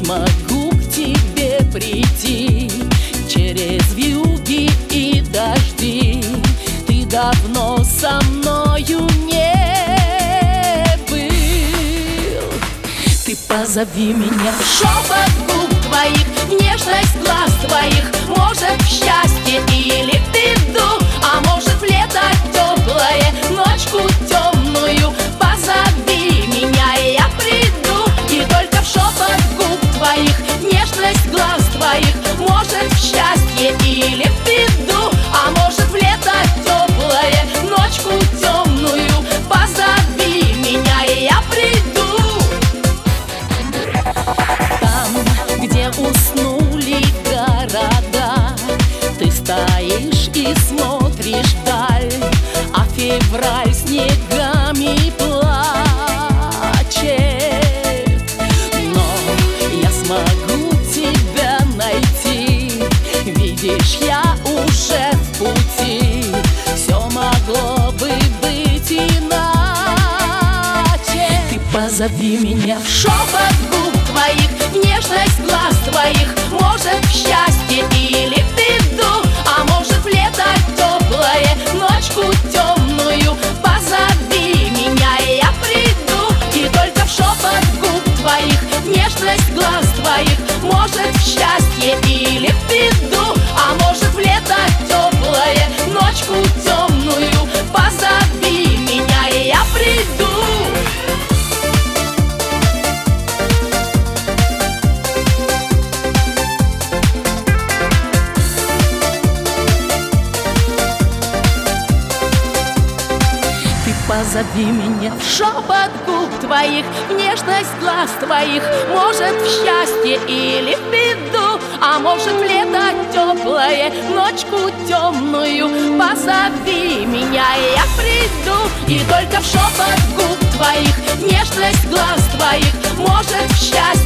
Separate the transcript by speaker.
Speaker 1: смогу к тебе прийти через вьюги и дожди. Ты давно со мною не был. Ты позови меня в шепот губ твоих, в нежность глаз твоих. Может, в счастье или в беду, а может, в лето теплое, ночку темную. Позови меня, и я приду. И только в шепот губ твоих, в нежность глаз твоих. Может, в счастье или в беду, а может, в лето теплое, ночку темную. Позови меня, и я приду. Там, где уснули города, ты стоишь и смотришь вдаль, а февраль снегами плачет. Но я смогу тебя найти, видишь, я уже в пути. Все могло бы быть иначе. Ты позови меня в шепот губ твоих, в нежность глаз твоих. Может, в счастье или в беду, а может, в лето теплое, ночку темную. Позови меня, и я приду. И только в шепот губ твоих, в нежность глаз твоих. Может, в счастье или в беду, а может, в лето теплое, ночку темную. Позови меня, и я приду. Позови меня в шепот губ твоих, в нежность глаз твоих. Может, в счастье или в беду, а может, в лето теплое, ночку темную. Позови меня, и я приду. И только в шепот губ твоих, в нежность глаз твоих. Может, в счастье